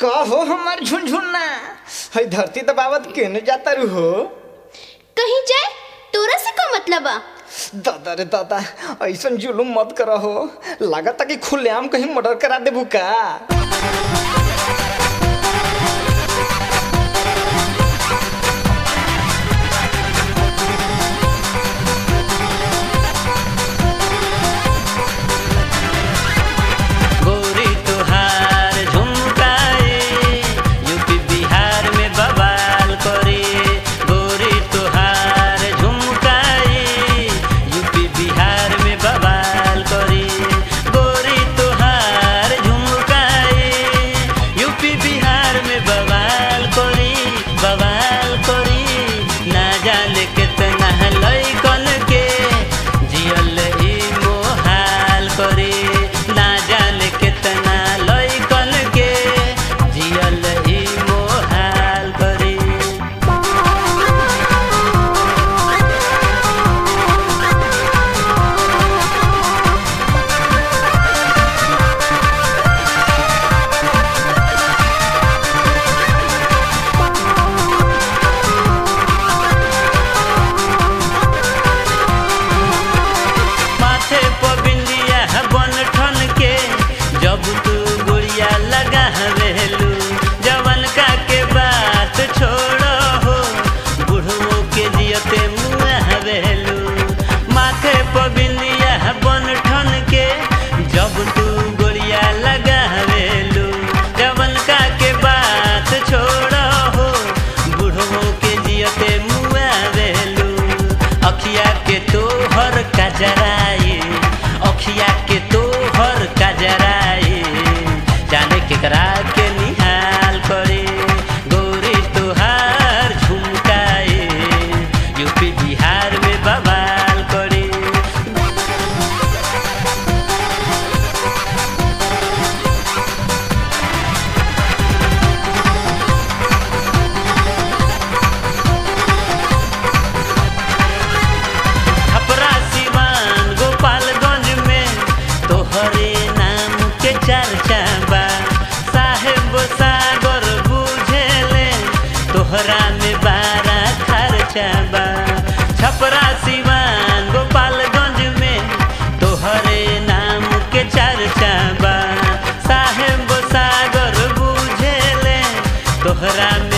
का हो हमार झुनझुना हई धरती दबावत केने जाता रू हो कहीं जाए तोरा से का मतलब बा। दादा रे दादा ऐसन जुलुम मत करो हो लागत कि खुलेआम कहीं मर्डर करा देबू का। अखिया के तोहर कजराए जाने केकरा के निहाल करे गोरी तोहार झुमकाए यूपी बिहार में बवाल करे। तोहरा में बारा खर्चा बा छपरा सिवान गोपालगंज में तोहरे नाम के चर्चा बा साहेब सागर बुझेले तोहरा